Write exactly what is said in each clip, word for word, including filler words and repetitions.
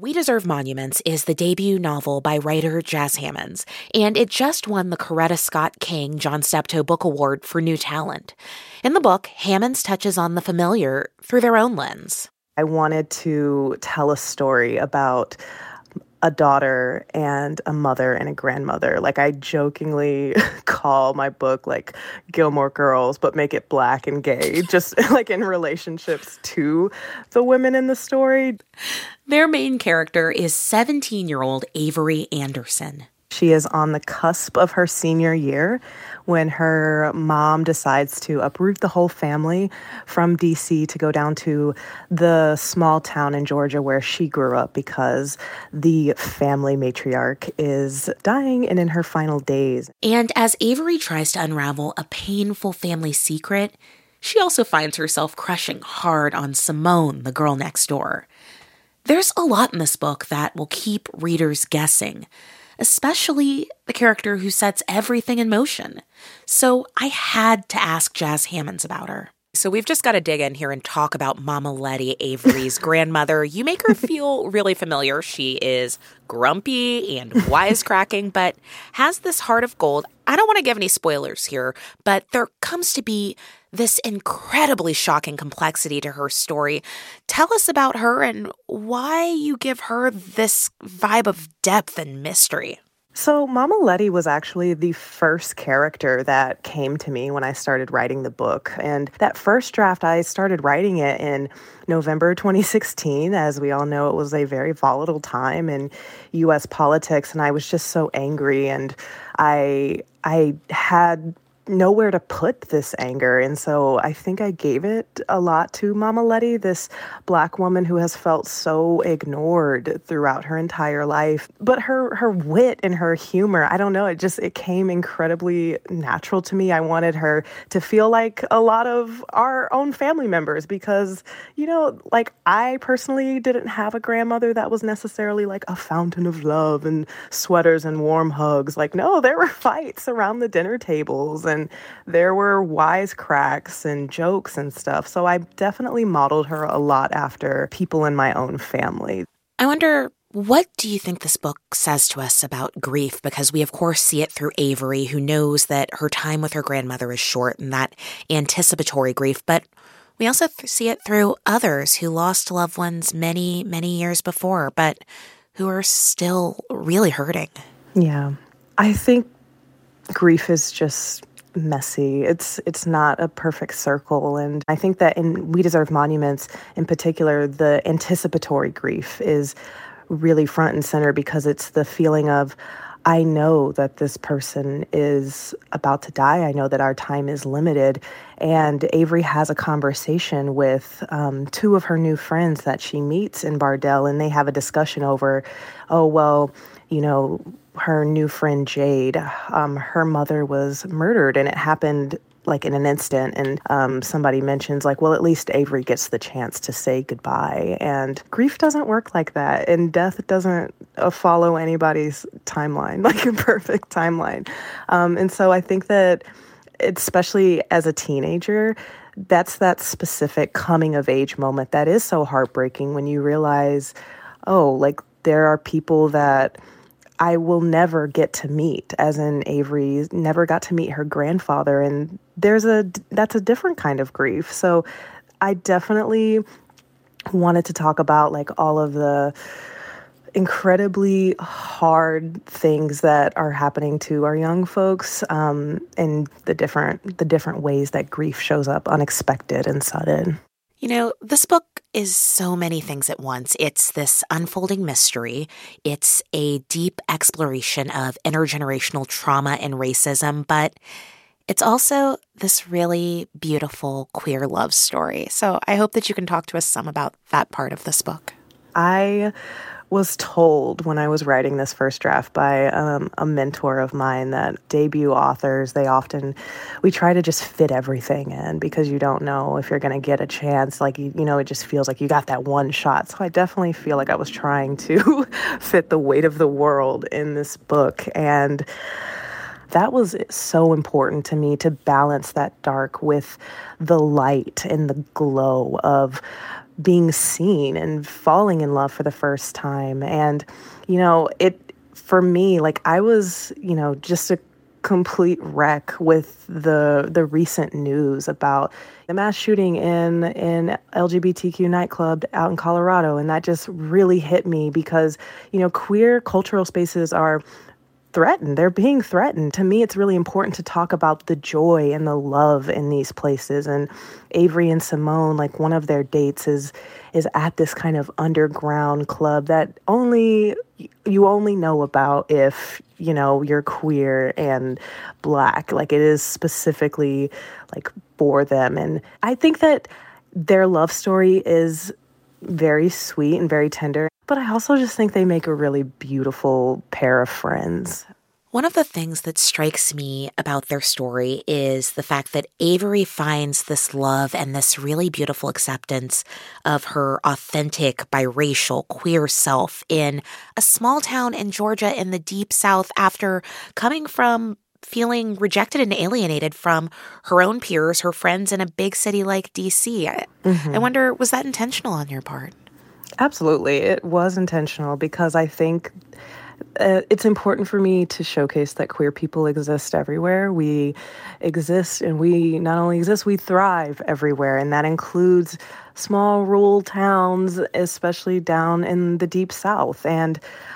We Deserve Monuments is the debut novel by writer Jas Hammonds, and it just won the Coretta Scott King John Steptoe Book Award for New Talent. In the book, Hammonds touches on the familiar through their own lens. I wanted to tell a story about a daughter and a mother and a grandmother. Like, I jokingly call my book like Gilmore Girls, but make it Black and gay, just like in relationships to the women in the story. Their main character is seventeen-year-old Avery Anderson. She is on the cusp of her senior year when her mom decides to uproot the whole family from D C to go down to the small town in Georgia where she grew up because the family matriarch is dying and in her final days. And as Avery tries to unravel a painful family secret, she also finds herself crushing hard on Simone, the girl next door. There's a lot in this book that will keep readers guessing, especially the character who sets everything in motion. So I had to ask Jas Hammonds about her. So we've just got to dig in here and talk about Mama Letty, Avery's grandmother. You make her feel really familiar. She is grumpy and wisecracking, but has this heart of gold. I don't want to give any spoilers here, but there comes to be this incredibly shocking complexity to her story. Tell us about her and why you give her this vibe of depth and mystery. So Mama Letty was actually the first character that came to me when I started writing the book. And that first draft, I started writing it in November twenty sixteen. As we all know, it was a very volatile time in U S politics, and I was just so angry, and I I had nowhere to put this anger. And so I think I gave it a lot to Mama Letty, this Black woman who has felt so ignored throughout her entire life. But her her wit and her humor, I don't know, it just, it came incredibly natural to me. I wanted her to feel like a lot of our own family members because, you know, like I personally didn't have a grandmother that was necessarily like a fountain of love and sweaters and warm hugs. Like, no, there were fights around the dinner tables and there were wisecracks and jokes and stuff. So I definitely modeled her a lot after people in my own family. I wonder, what do you think this book says to us about grief? Because we, of course, see it through Avery, who knows that her time with her grandmother is short and that anticipatory grief. But we also th- see it through others who lost loved ones many, many years before, but who are still really hurting. Yeah. I think grief is just messy. It's it's not a perfect circle. And I think that in We Deserve Monuments, in particular, the anticipatory grief is really front and center because it's the feeling of, I know that this person is about to die. I know that our time is limited. And Avery has a conversation with um, two of her new friends that she meets in Bardell, and they have a discussion over, oh, well, you know, her new friend Jade, um, her mother was murdered, and it happened like in an instant. And um, somebody mentions like, well, at least Avery gets the chance to say goodbye. And grief doesn't work like that. And death doesn't uh, follow anybody's timeline, like a perfect timeline. Um, and so I think that, especially as a teenager, that's that specific coming of age moment that is so heartbreaking when you realize, oh, like there are people that I will never get to meet, as in Avery never got to meet her grandfather. And there's a, that's a different kind of grief. So I definitely wanted to talk about like all of the incredibly hard things that are happening to our young folks, um, and the different, the different ways that grief shows up unexpected and sudden. You know, this book is so many things at once. It's this unfolding mystery. It's a deep exploration of intergenerational trauma and racism, but it's also this really beautiful queer love story. So I hope that you can talk to us some about that part of this book. I was told when I was writing this first draft by um, a mentor of mine that debut authors, they often, we try to just fit everything in because you don't know if you're going to get a chance. Like, you, you know, it just feels like you got that one shot. So I definitely feel like I was trying to fit the weight of the world in this book. And that was so important to me, to balance that dark with the light and the glow of being seen and falling in love for the first time. And, you know, it, for me, like I was, you know, just a complete wreck with the the recent news about the mass shooting in in L G B T Q nightclub out in Colorado. And that just really hit me because, you know, queer cultural spaces are threatened. They're being threatened. To me, it's really important to talk about the joy and the love in these places. And Avery and Simone, like one of their dates is is at this kind of underground club that only you only know about if, you know, you're queer and Black. Like it is specifically like for them. And I think that their love story is very sweet and very tender. But I also just think they make a really beautiful pair of friends. One of the things that strikes me about their story is the fact that Avery finds this love and this really beautiful acceptance of her authentic, biracial, queer self in a small town in Georgia in the Deep South after coming from feeling rejected and alienated from her own peers, her friends in a big city like D C. I, mm-hmm. I wonder, was that intentional on your part? Absolutely. It was intentional because I think uh, it's important for me to showcase that queer people exist everywhere. We exist, and we not only exist, we thrive everywhere. And that includes small rural towns, especially down in the Deep South. And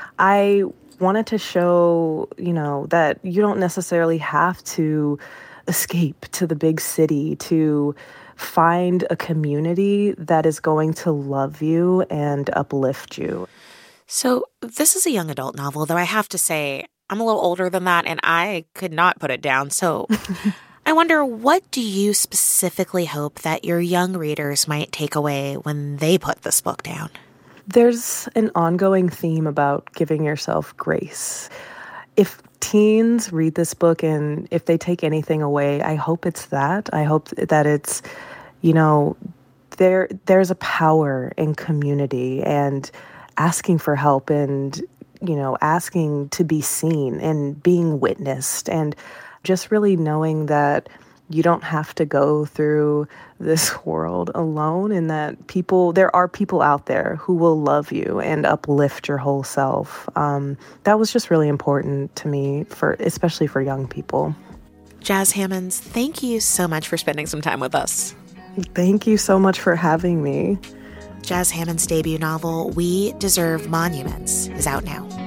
I wanted to show, you know, that you don't necessarily have to escape to the big city to find a community that is going to love you and uplift you. So this is a young adult novel, though I have to say I'm a little older than that and I could not put it down. So I wonder, what do you specifically hope that your young readers might take away when they put this book down? There's an ongoing theme about giving yourself grace. If teens read this book and if they take anything away, I hope it's that. I hope that it's, you know, there there's a power in community and asking for help and, you know, asking to be seen and being witnessed and just really knowing that you don't have to go through this world alone and that people, there are people out there who will love you and uplift your whole self. Um, that was just really important to me, for especially for young people. Jas Hammonds, thank you so much for spending some time with us. Thank you so much for having me. Jas Hammonds' debut novel, We Deserve Monuments, is out now.